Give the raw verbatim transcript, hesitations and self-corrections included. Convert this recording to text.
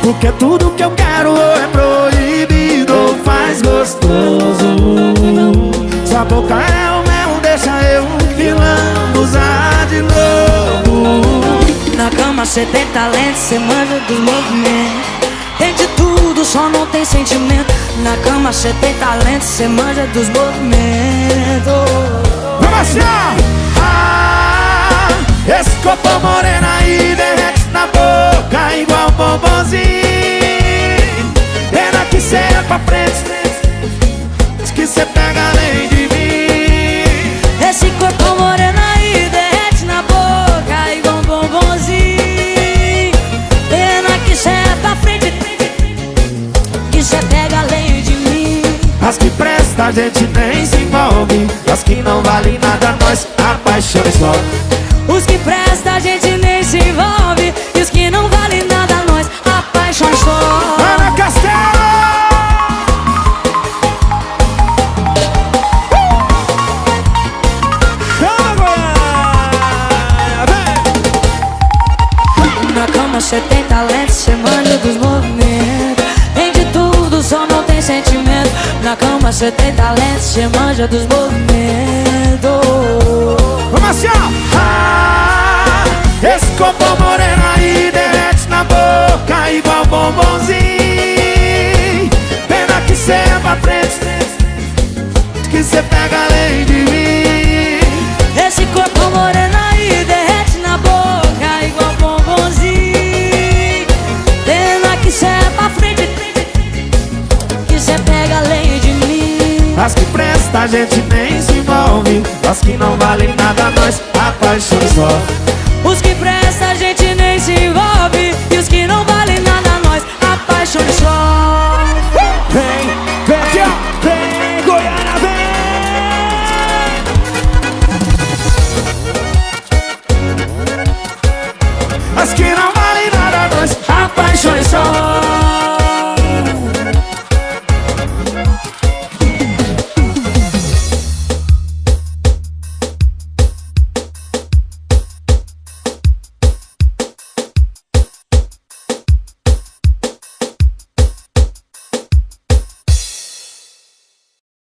Porque tudo que eu quero ou é proibido ou faz gostoso. Sua boca é o mel, deixa eu vilão usar de novo. Na cama cê tem talento, cê manja dos movimentos. Tem de tudo, só não tem sentimento. Na cama cê tem talento, cê manja dos movimentos. Vamos assim, ó! Ah, esse corpo moreno aí derrete na boca igual bombonzinho. Pena que cê é pra frente, diz que cê pega além de mim. Esse corpo moreno aí derrete na boca igual um bombonzinho. Pena que cê é pra frente, que cê pega além de mim. As que presta a gente nem se envolve, as que não valem nada nós apaixonamos logo. Os que presta a gente nem se envolve, e os que não valem nada nós apaixonamos só. Ana Castelo! Na cama cê tem talento, cê manja dos movimentos. Tem de tudo, só não tem sentimento. Na cama cê tem talento, cê manja dos movimentos. Vamos assim, ó! Ah, esse corpo moreno aí derrete na boca igual bombonzinho. Pena que cê é pra frente, que cê pega além de mim. Esse corpo moreno aí derrete na boca igual bombonzinho. Pena que cê é pra frente, que cê pega além de mim. As que presta a gente nem se envolve, as que não valem nada nós apaixonamos só.